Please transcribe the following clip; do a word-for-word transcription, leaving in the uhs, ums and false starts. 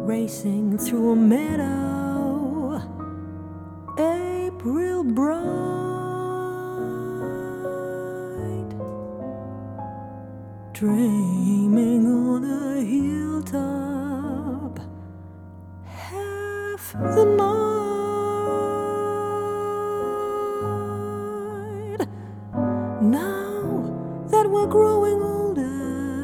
racing through a meadow, April bright, dreaming on a hilltop, half the night. Now that we're growing